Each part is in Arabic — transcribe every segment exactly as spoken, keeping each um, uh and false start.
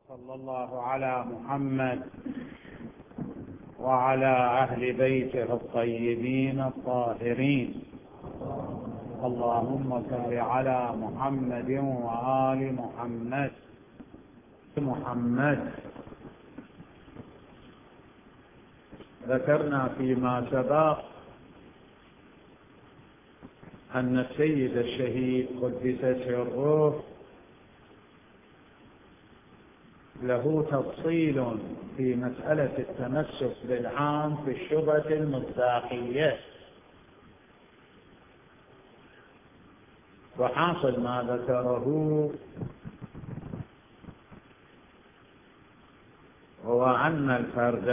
صلى الله على محمد وعلى أهل بيته الطيبين الطاهرين. اللهم صل على محمد وآل محمد. محمد ذكرنا فيما سبق أن السيد الشهيد قدس سره له تفصيل في مسألة التمسك بالعام في الشبهة المصداقية، وحاصل ما ذكره هو أن الفرد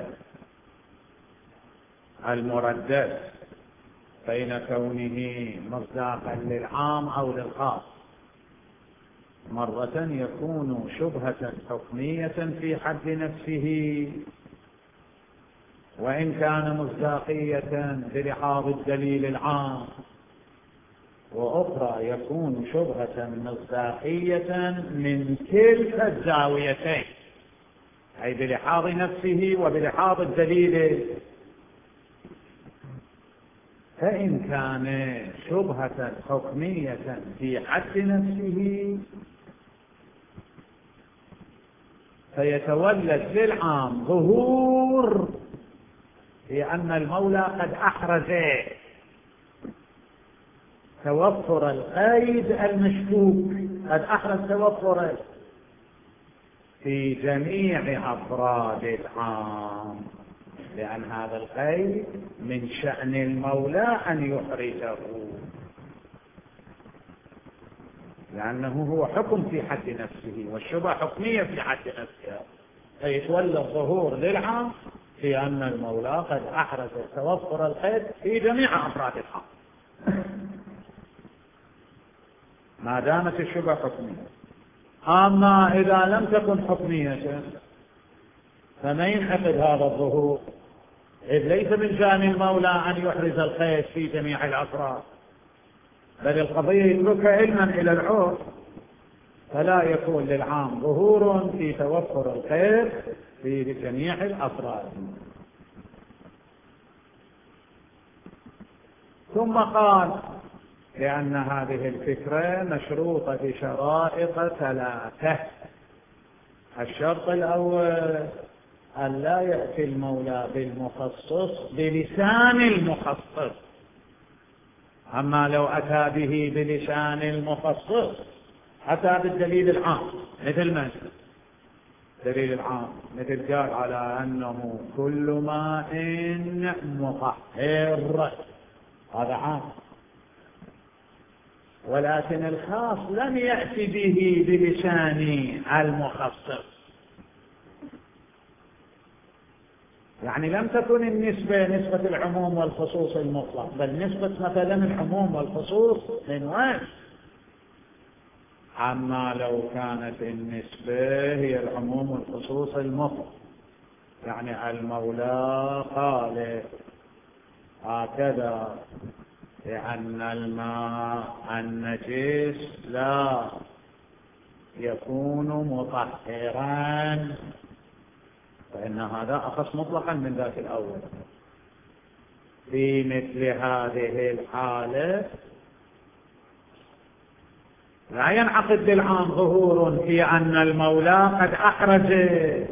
المردد بين كونه مصداقا للعام أو للخاص مرة يكون شبهة حكمية في حد نفسه وإن كان مصداقية بلحاظ الدليل العام، وأخرى يكون شبهة مصداقية من كلتا الزاويتين، أي بلحاظ نفسه وبلحاظ الدليل. فإن كان شبهة حكمية في حد نفسه فيتولد للعام ظهور في أن المولى قد أحرز توفر القيد المشكوك، قد أحرز توفره في جميع أفراد العام، لأن هذا القيد من شأن المولى أن يحرزه، لأنه هو حكم في حد نفسه والشبهة حكمية في حد نفسها، فيتولى الظهور للعام في أن المولى قد أحرز توفر القيد في جميع أفراد العام ما دامت الشبهة حكمية. أما إذا لم تكن حكمية فما ينعقد هذا الظهور، إذ ليس من شأن المولى أن يحرز القيد في جميع الأفراد، بل القضية يترك علما إلى العرف، فلا يكون للعام ظهور في توفر القيد في جميع الأفراد. ثم قال لأن هذه الفكرة مشروطة بشرائط ثلاثة. الشرط الأول أن لا يأتي المولى بالمخصص بلسان المخصص، أما لو أتى به بلسان المخصص أتى بالدليل العام، مثل ما دليل العام مثل قال على أنه كل ماء مطهر، هذا عام، ولكن الخاص لم يأتي به بلسان المخصص، يعني لم تكن النسبة نسبة العموم والخصوص المطلق، بل نسبة مثلا العموم والخصوص من وين. أما لو كانت النسبة هي العموم والخصوص المطلق، يعني المولى قال هكذا لأن الماء النجس لا يكون مطهرا، فإن هذا أخص مطلقا من ذاك الأول. في مثل هذه الحالة لا ينعقد بالعام ظهور في أن المولى قد أحرز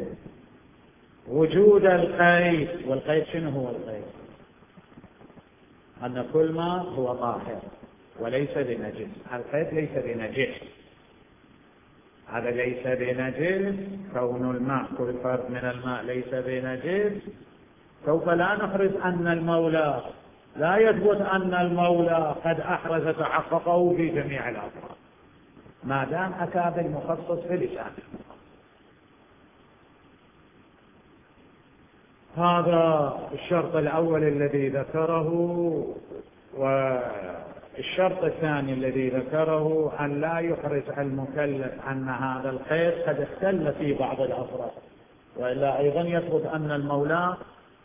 وجود القيد، والقيد شنو هو القيد؟ أن كل ما هو طاهر وليس بنجس. القيد ليس بنجس، هذا ليس بنجس، كون الماء كل فرد من الماء ليس بنجس، سوف لا نحرز أن المولى، لا يثبت أن المولى قد أحرز تحققه في جميع الأفراد ما دام أتى بالمخصص في لسانه. هذا الشرط الأول الذي ذكره. والشرط الثاني الذي ذكره أن لا يحرز المكلف أن هذا القيد قد اختل في بعض الأفراد، وإلا أيضا يثبت أن المولى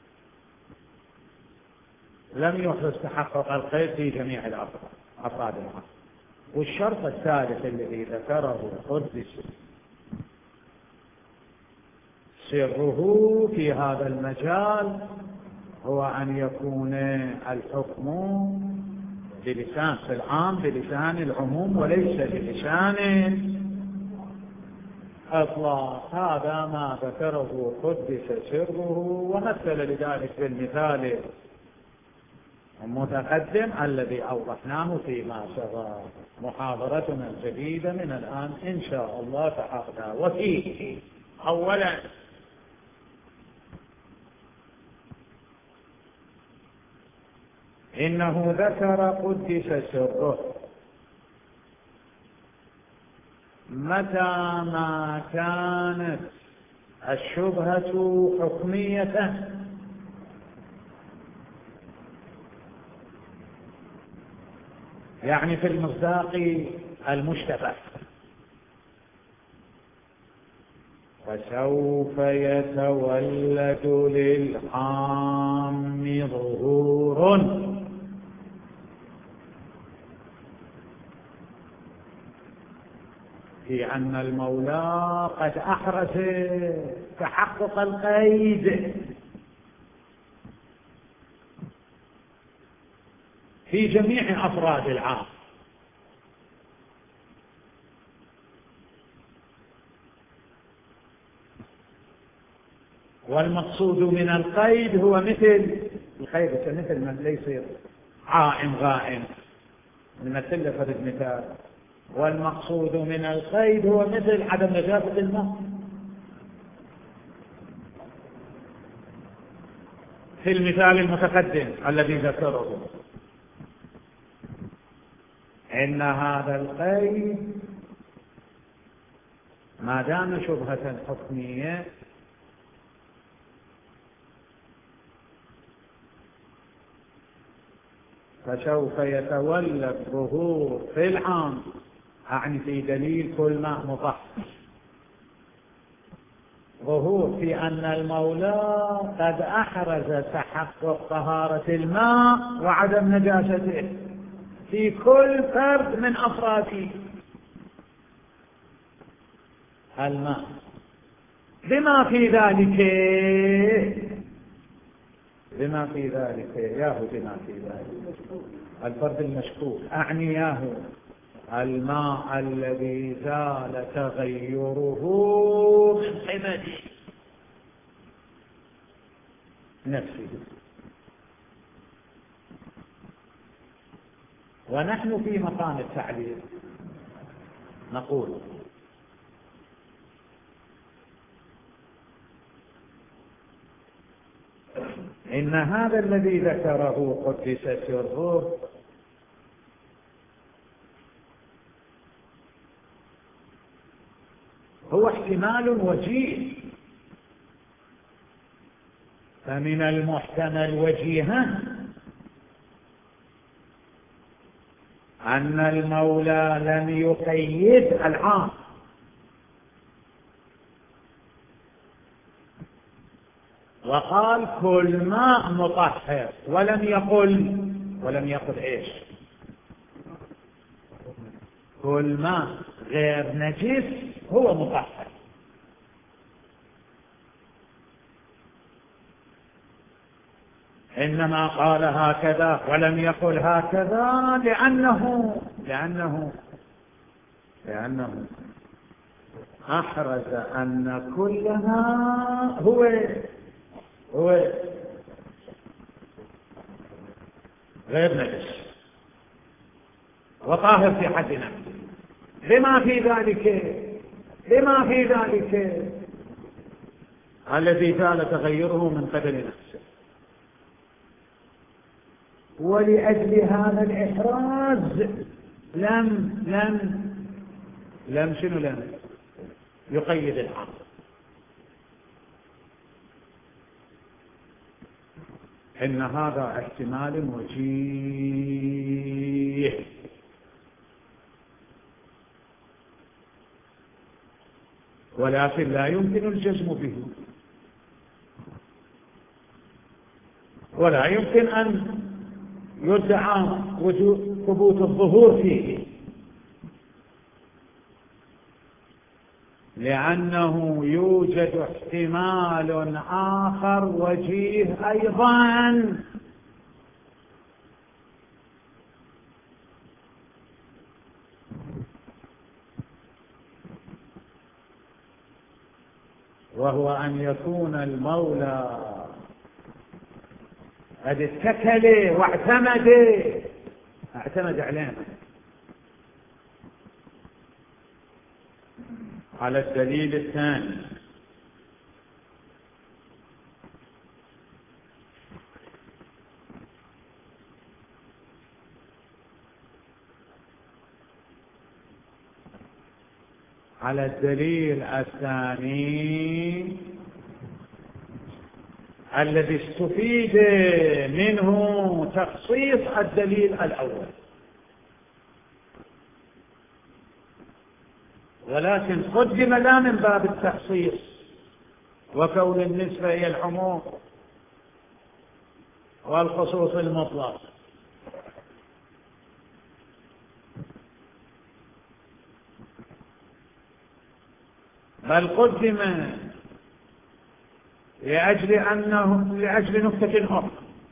لم يحرز تحقق القيد في جميع الأفراد أفراد العام. والشرط الثالث الذي ذكره قدس سره في هذا المجال هو أن يكون الحكم بلسان في العام بلسان العموم وليس بلسان الإطلاق. هذا ما ذكره قدس سره، ومثل لذلك بالمثال المتقدم الذي أوضحناه فيما سبق. محاضرتنا الجديدة من الآن إن شاء الله تعالى. وفيه أولا إنه ذكر قدس سره متى ما كانت الشبهة حكمية يعني في المصداق المشتبه، فسوف يتولد للعام ظهور في أن المولى قد أحرز تحقق القيد في جميع أفراد العام، والمقصود من القيد هو مثل القيد مثل من ليس عائم غائم، نمثل فرد مثال. والمقصود من القيد هو مثل عدم نجاسة الماء في المثال المتقدم الذي ذكره. إن هذا القيد ما دام شبهة حكمية فسوف يتولد ظهور في العام، أعني في دليل كل ماء مطهر، ظهور في أن المولى قد أحرز تحقق طهارة الماء وعدم نجاسته في كل فرد من أفراد الماء، بما في ذلك بما في ذلك ياهو بما في ذلك الفرد المشكوك، أعني ياهو الماء الذي زال تغيره من قبل نفسه. ونحن في مقام التعليل نقول إن هذا الذي ذكره قدس سره هو احتمال وجيه، فمن المحتمل وجيها أن المولى لم يقيد العام، وقال كل ماء مطهر، ولم يقل ولم يقل ايش كل ماء غير نجس هو مطهر. إنما قال هكذا ولم يقل هكذا لأنه لأنه لأنه أحرز أن كل ماء هو هو غير نجس وطاهر في حد نفسه، لما في ذلك لما في ذلك الذي زال تغيره من قبل نفسه. ولأجل هذا الإحراز لم لم لم شنو لم يقيد العام. إن هذا احتمال وجيه، ولكن لا يمكن الجزم به، ولا يمكن أن يدعى وجود ثبوت الظهور فيه، لأنه يوجد احتمال آخر وجيه أيضا، وهو أن يكون المولى قد اتكل واعتمد اعتمد علينا على الدليل الثاني. على الدليل الثاني الذي استفيد منه تخصيص الدليل الأول، ولكن قدم لا من باب التخصيص وكون النسبة هي العموم والخصوص المطلق، بل قدم لأجل أنه لأجل نكتة أخرى،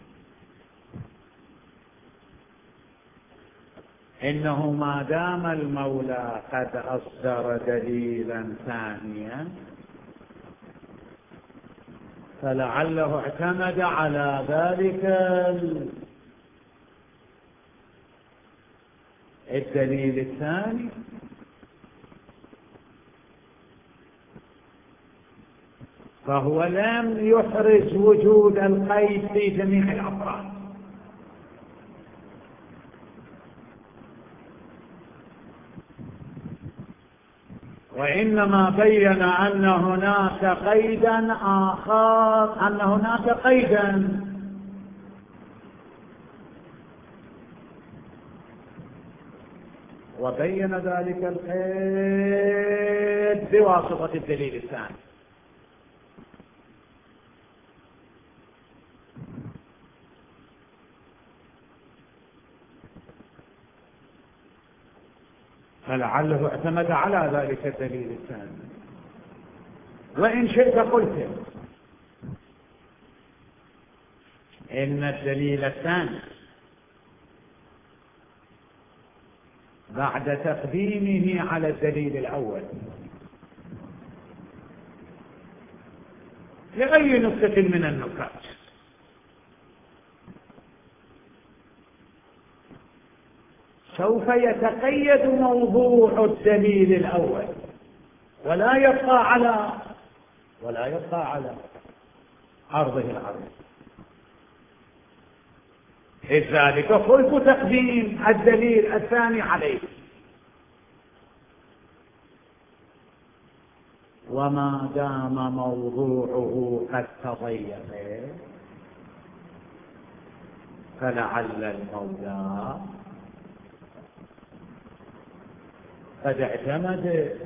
إنه ما دام المولى قد أصدر دليلا ثانيا فلعله اعتمد على ذلك الدليل الثاني، فهو لم يحرز وجود القيد في جميع الأفراد، وإنما بين أن هناك قيدا آخر، أن هناك قيدا وبين ذلك القيد بواسطة الدليل الثاني. فلعله اعتمد على ذلك الدليل الثاني. وإن شئت قلت إن الدليل الثاني بعد تقديمه على الدليل الأول لأي نكتة من النكات سوف يتقيد موضوع الدليل الأول ولا يبقى على ولا يبقى على عرضه العرض. لذلك قلت تقديم الدليل الثاني عليه، وما دام موضوعه قد تضيق فلعل المولى قد اعتمد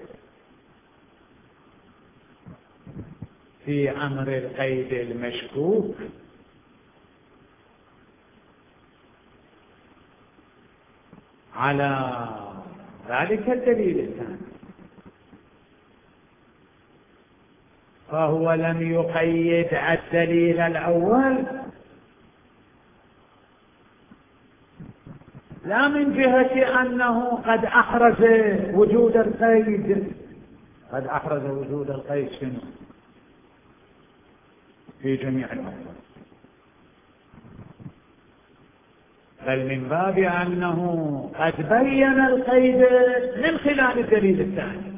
في أمر القيد المشكوك على ذلك الدليل الثاني، فهو لم يقيد الدليل الأول لا من جهة أنه قد أحرز وجود القيد قد أحرز وجود القيد شنو في جميع الأمور، بل من باب أنه قد بين القيد من خلال الدليل الثاني.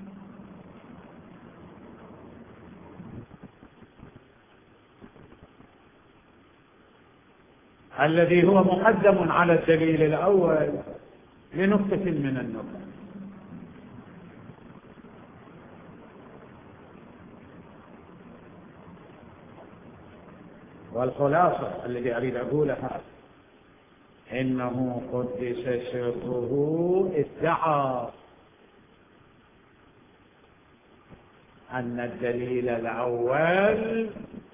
الذي هو مقدم على الدليل الأول لنكتة من النكت. والخلاصة الذي أريد أقولها إنه قدس سره ادعى أن الدليل الأول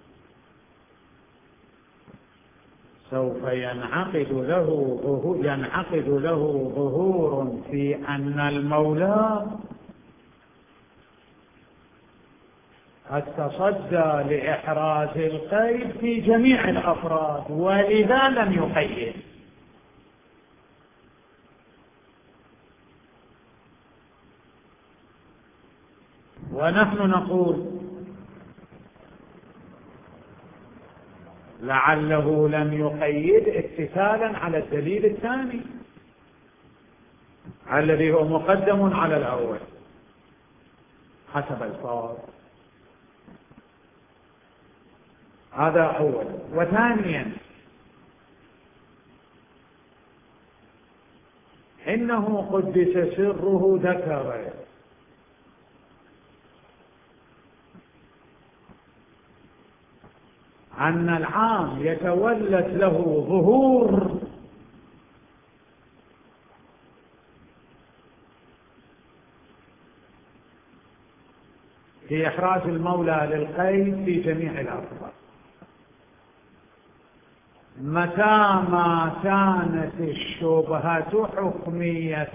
سوف ينعقد له ينعقد له ظهور في أن المولى قد تصدى لإحراز القيد في جميع الأفراد وإذا لم يقيد. ونحن نقول لعله لم يقيد اتكالا على الدليل الثاني الذي هو مقدم على الأول حسب الصواب. هذا أولا. وثانيا إنه قدس سره ذكر أن العام يتولد له ظهور في إحراز المولى للقيد في جميع الأفراد متى ما كانت الشبهة حكمية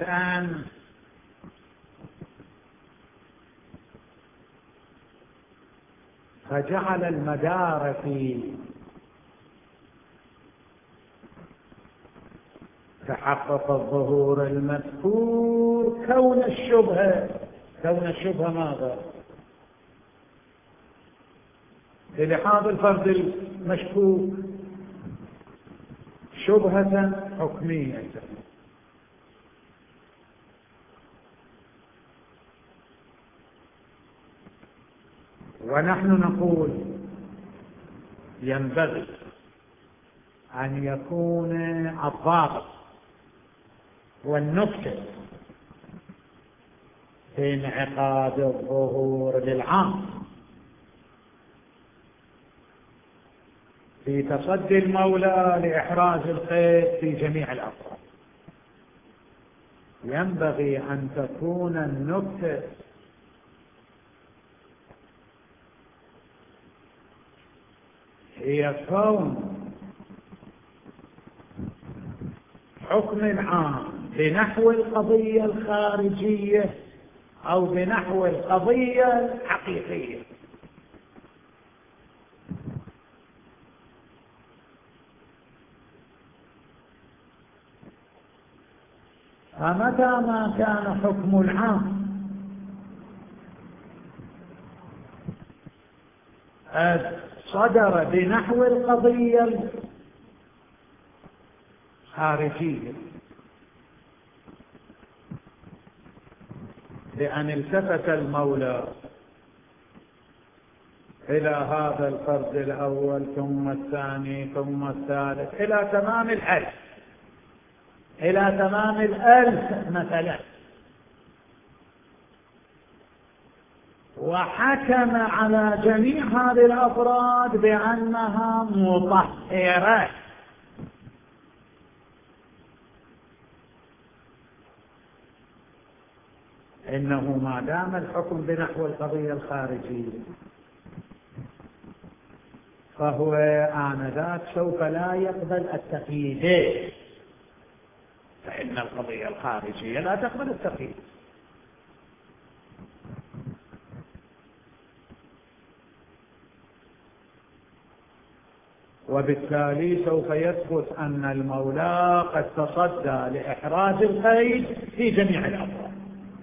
فجعل المدار في تحقق الظهور المذكور كون الشبهة كون الشبهة ماذا؟ للحاظ الفرد المشكوك شبهة حكمية. ونحن نقول ينبغي أن يكون الضابط والنكتة في انعقاد الظهور للعام في تصدي المولى لإحراز القيد في جميع الأفراد. ينبغي أن تكون النكتة هي كون حكم العام بنحو القضية الخارجية أو بنحو القضية الحقيقية. فمتى ما كان حكم العام صدر بنحو القضية الخارجية لأن التفت المولى إلى هذا الفرد الأول ثم الثاني ثم الثالث إلى تمام الألف إلى تمام الألف مثلا وحكم على جميع هذه الأفراد بأنها مطهرة إنه ما دام الحكم بنحو القضية الخارجية فهو آنذاك سوف لا يقبل التقييد، فإن القضية الخارجية لا تقبل التقييد. وبالتالي سوف يثبت أن المولى قد تصدى لإحراز القيد في جميع الأفراد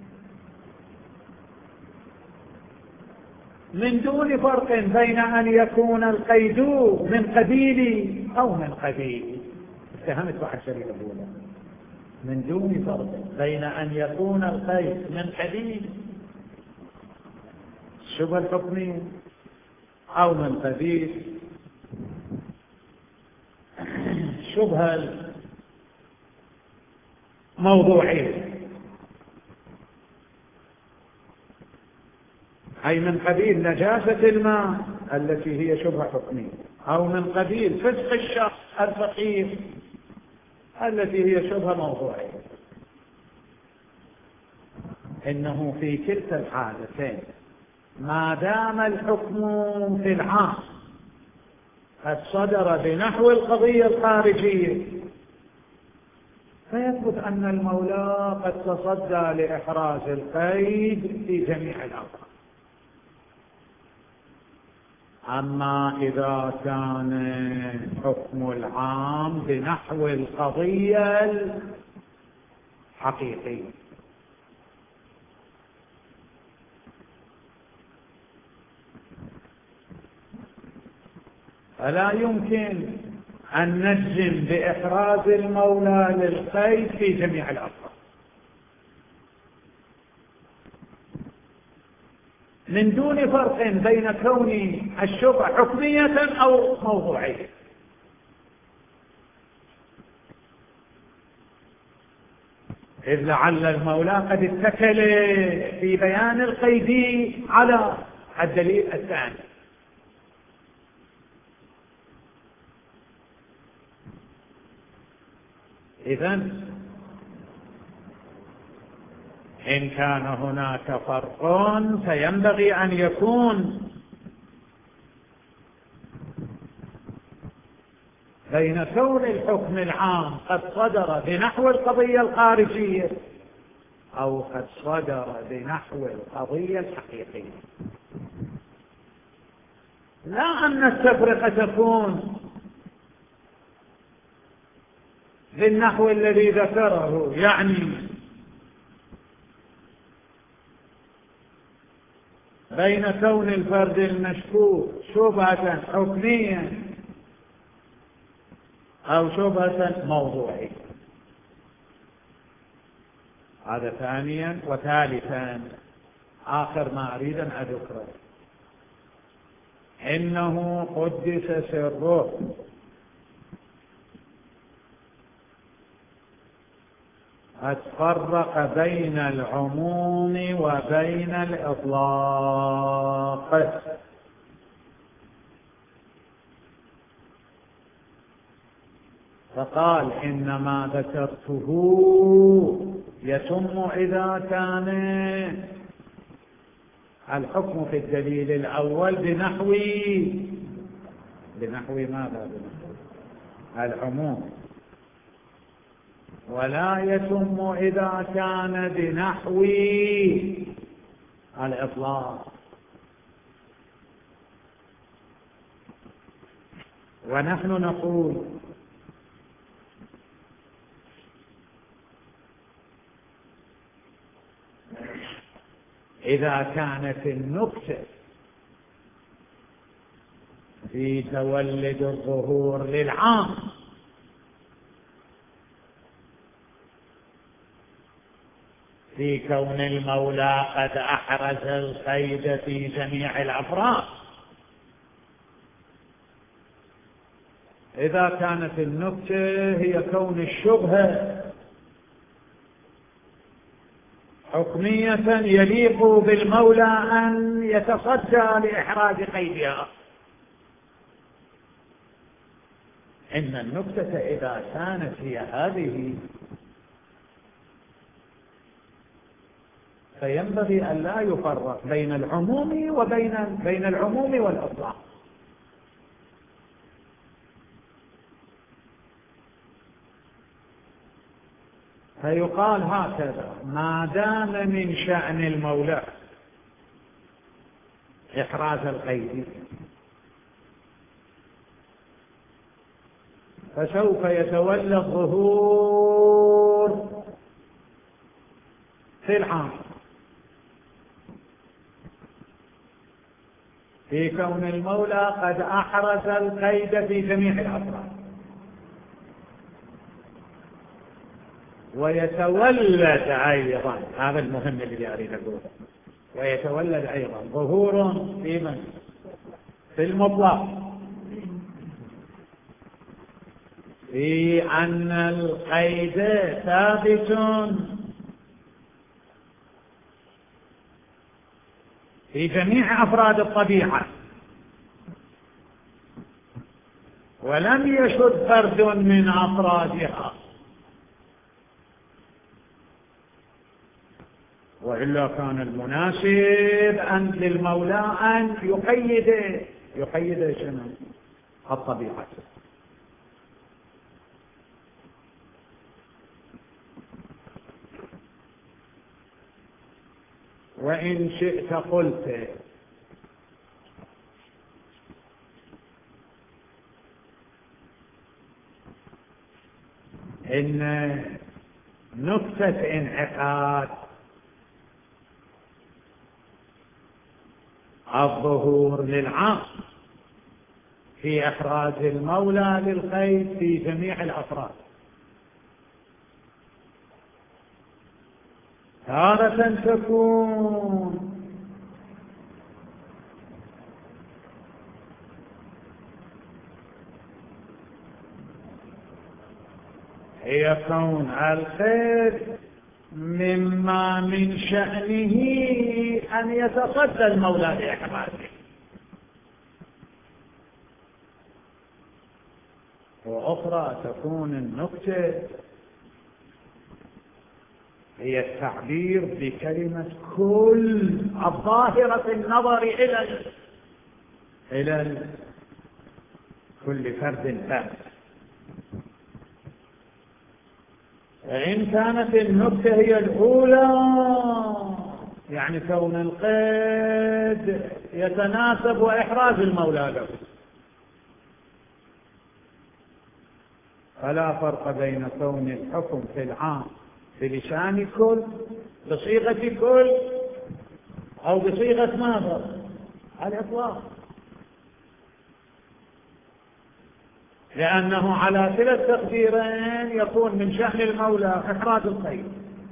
من دون فرق بين أن يكون القيد من قبيل أو من قبيل. اتهمت واحد شريك الأولى من دون فرق بين أن يكون القيد من قبيل الشبهة الحكمية أو من قبيل شبهة موضوعية، أي من قبيل نجاسة الماء التي هي شبهة حكمية أو من قبيل فسق الشخص الفقير التي هي شبهة موضوعية. إنه في كلتا الحالتين ما دام الحكم في العام قد صدر بنحو القضية الخارجية فيثبت أن المولى قد تصدى لإحراز القيد في جميع الأوقات. أما إذا كان حكم العام بنحو القضية الحقيقية، فلا يمكن أن نجزم بإحراز المولى للقيد في جميع الأفراد من دون فرق بين كون الشبهة حكمية أو موضوعية. إذ لعل المولى قد اتكل في بيان القيد على الدليل الثاني. إذن إن كان هناك فرق فينبغي أن يكون بين كون الحكم العام قد صدر بنحو القضية الخارجية أو قد صدر بنحو القضية الحقيقية، لا أن التفرقة تكون بالنحو الذي ذكره، يعني بين كون الفرد المشكوك شبهة حكمية أو شبهة موضوعية. هذا ثانيا. وثالثا آخر ما أريد أن أذكره، إنه قدس سره قد فرق بين العموم وبين الإطلاق، فقال إنما ذكرته يتم إذا كان الحكم في الدليل الأول بنحو بنحو ماذا؟ بنحو العموم، ولا يتم إذا كان بنحو الإطلاق. ونحن نقول إذا كانت النكتة في تولد الظهور للعام في كون المولى قد أحرز القيد في جميع الأفراد، إذا كانت النكتة هي كون الشبهة حكمية يليق بالمولى أن يتصدى لإحراز قيدها، إن النكتة إذا كانت هي هذه فينبغي أن لا يفرق بين العموم وبين بين العموم والإطلاق. فيقال هكذا: ما دام من شأن المولى إحراز القيد فسوف يتولى الظهور في العام في كون المولى قد أحرز القيد في جميع الأفراد، ويتولد أيضا، هذا المهم اللي أريد أقوله، ويتولد أيضا ظهور في من؟ في المطلق، في أن القيد ثابت في جميع أفراد الطبيعة، ولم يشد فرد من أفرادها، وإلا كان المناسب أن للمولى أن يقيد يقيد شنو؟ الطبيعة. وإن شئت قلت إن نكتة انعقاد الظهور للعام في إخراج المولى للقيد في جميع الأفراد. تارة تكون هي كون القيد مما من شأنه أن يتصدى المولى لإحراجه، وأخرى تكون النكتة هي التعبير بكلمة كل الظاهرة النظر إلى إلى كل فرد فرد. فإن كانت النكتة هي الأولى يعني كون القيد يتناسب وإحراز المولى له، فلا فرق بين كون الحكم في العام بلسان كل بصيغة كل أو بصيغة ماذا على الإطلاق، لأنه على كلا التقديرين يكون من شأن المولى إحراز القيد،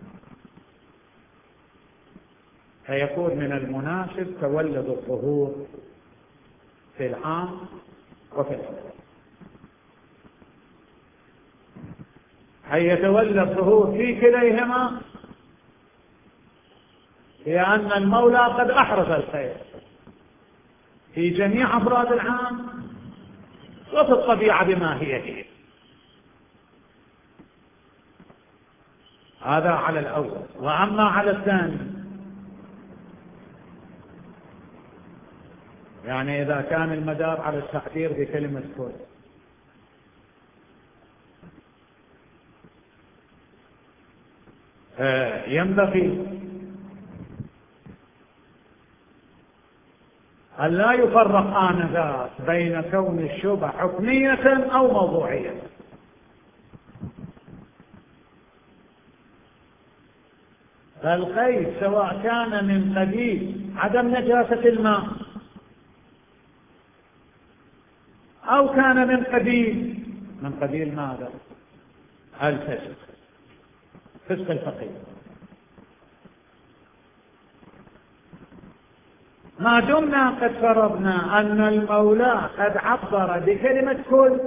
فيكون من المناسب تولد الظهور في العام وفي الحكم، أن يتولى الظهور في كليهما لأن المولى قد أحرز الخير في جميع أفراد العام وفي الطبيعة بما هي هي. هذا على الأول. وأما على الثاني يعني إذا كان المدار على التقدير بكلمة كل، ينبغي أن لا يفرق آنذاك بين كون الشبهة حكمية أو موضوعية. فالقيد سواء كان من قبيل عدم نجاسة الماء أو كان من قبيل من قبيل ماذا؟ الفسق، فسق الفقيه، ما دمنا قد فرضنا أن المولى قد عبر بكلمة كل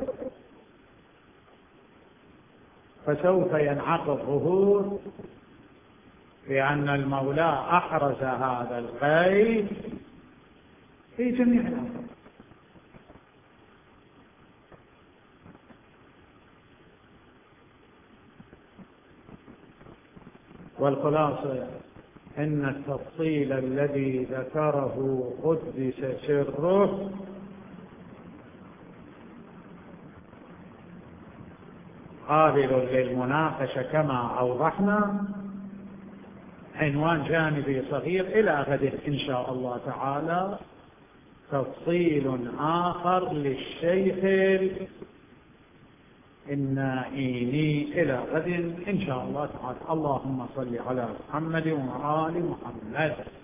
فسوف ينعقد ظهور بأن المولى أحرز هذا القيد في جميع الأمور. والخلاصة إن التفصيل الذي ذكره قدس سره قابل للمناقشة كما أوضحنا، عنوان جانبي صغير. إلى غد إن شاء الله تعالى تفصيل آخر للشيخ النائيني. إلى غد إن شاء الله تعالى. اللهم صل على محمد وآل محمد.